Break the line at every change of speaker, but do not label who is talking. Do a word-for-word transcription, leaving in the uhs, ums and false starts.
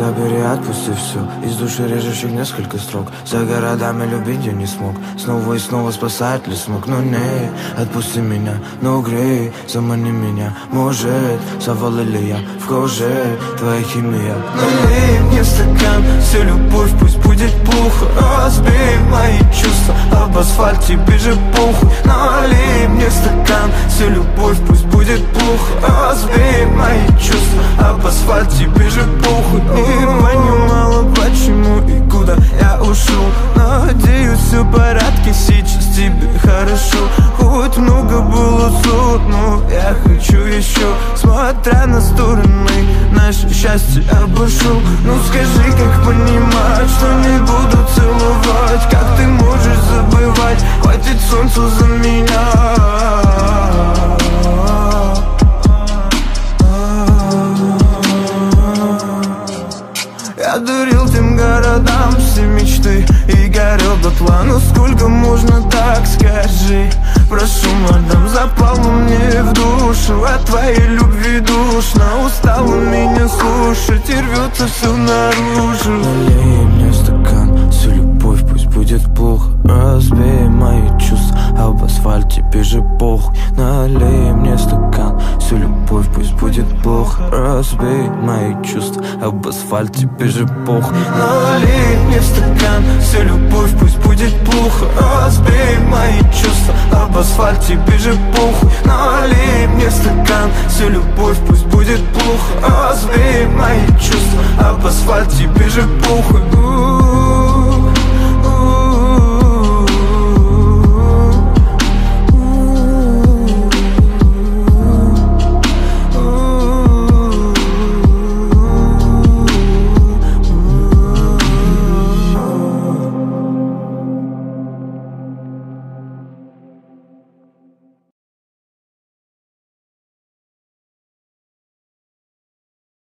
забери, отпусти все. Из души режущих несколько строк. За городами любить я не смог. Снова и снова спасать ли смог. Ну не, отпусти меня, ну грей, замани меня. Может, завал ли я в коже твоя химия. Налей мне стакан, всю любовь пусть будет плохо. Разбей мои чувства об асфальт, тебе же похуй. Налей мне стакан, всю любовь пусть будет плохо. Разбей мои чувства об асфальт, тебе же похуй. Не понимала, почему и куда я ушел. Надеюсь, все в порядке, сейчас тебе хорошо. Хоть много было ссор, но я хочу еще. Смотря на стороны, наше счастье обошел. Ну скажи, как понимать, что не буду целовать? Как ты можешь забывать? Хватит солнцу за меня. Я дарил тем городам все мечты и горел дотла. Ну сколько можно так, скажи? Прошу, мадам, запала мне в душу от твоей любви душно. Устала меня слушать и рвется все наружу. Налей мне стакан, всю любовь пусть будет плохо. Разбей мои чувства об асфальт, тебе же похуй. Налей мне стакан, всю любовь пусть будет плохо. Разбей мои чувства об асфальт, тебе же похуй. Налей мне стакан, всю любовь пусть будет плохо. Разбей мои чувства об асфальт, тебе же похуй. Налей мне стакан, всю любовь пусть будет плохо. Разбей мои чувства об асфальт, тебе же похуй.